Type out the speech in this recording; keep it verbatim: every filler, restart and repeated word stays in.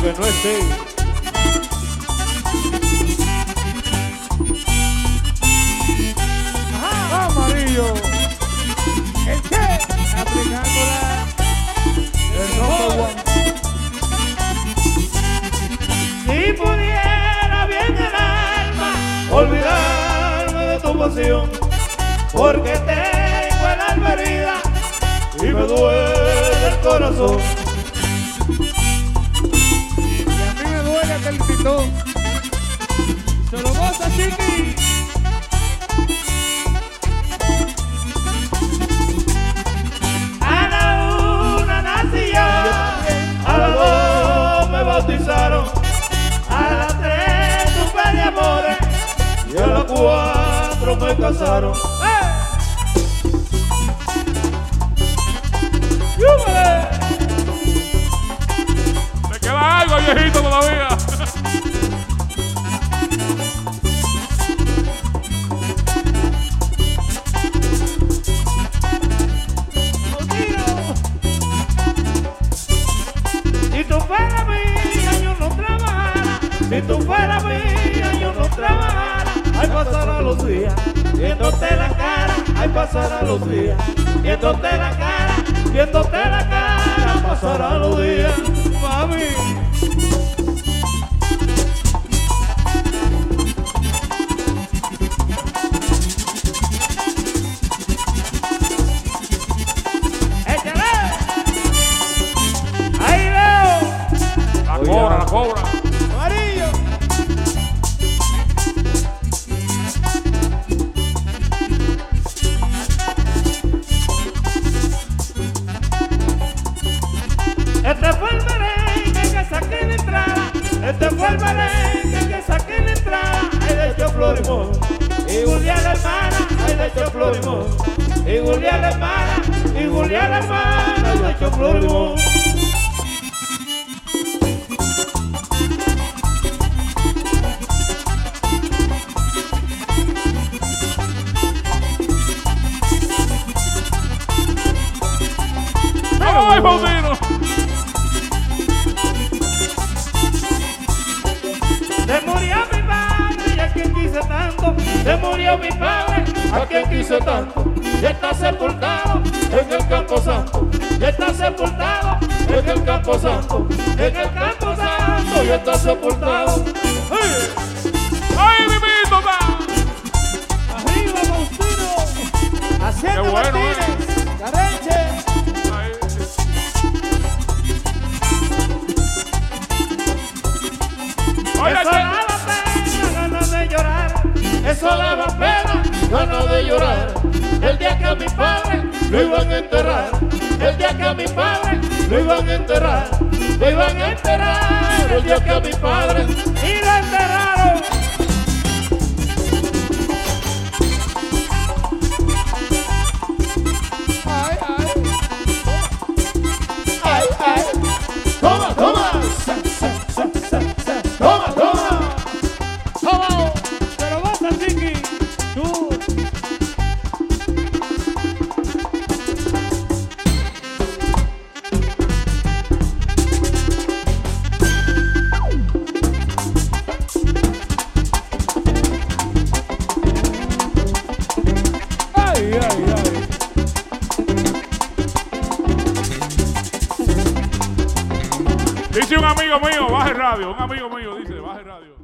que no esté. Ajá. Amarillo. ¿El qué? Aplicándola. El number one. Si pudiera bien el alma olvidarme de tu pasión, porque tengo el alma herida y me duele el corazón. Y a mí me duele aquel pitón. Se lo goza, chiqui. A la una nací yo, a las dos me bautizaron, a las tres supe de amores y a las cuatro me casaron. ¡Eh! ¡Yúbale! ¿Te queda algo, viejito, todavía? Si tú fueras mía, yo no trabajara. Si tú fueras mía, yo no trabajara. Ay, pasará los días, viéndote la cara. Ay, pasará los días, viéndote la cara. Viéndote la cara, pasará los días, mami. ¡Échale! ¡Ahí veo! La cobra, la cobra. Amarillo. Este fue el merengue que saqué de entrada. Este fue el merengue que saqué de entrada. Ay, de hecho Florimón y Julián la hermana. Ay, de hecho Florimón y Julián la hermana. Y Julián la hermana. Ay, de hecho Florimón. ¡Ay, Paulino! Se murió mi padre y a quien quise tanto. Se murió mi padre a quien quise tanto. Y está sepultado en el campo santo. Y está sepultado en el campo santo. En el campo santo y está sepultado. ¡Ay! ¡Ay, mi mito, va! Arriba, Faustino. Haciendo Qué bueno, Martínez. Careche. Ahí. Oye, Eso che. daba pena, ganas de llorar. Eso daba pena, ganas de llorar. El día que a mi padre lo iban a enterrar. El día que a mi padre lo iban a enterrar. Lo iban a enterrar. El día que a mi padre y lo enterraron. Ay, ay. Ay, ay. Toma, toma. Sa, sa, sa, sa, sa. Toma, toma. Toma. Se lo goza, chiqui. Tú. Ay, ay, ay. Dice un amigo mío, baje radio. Un amigo mío dice, baje radio.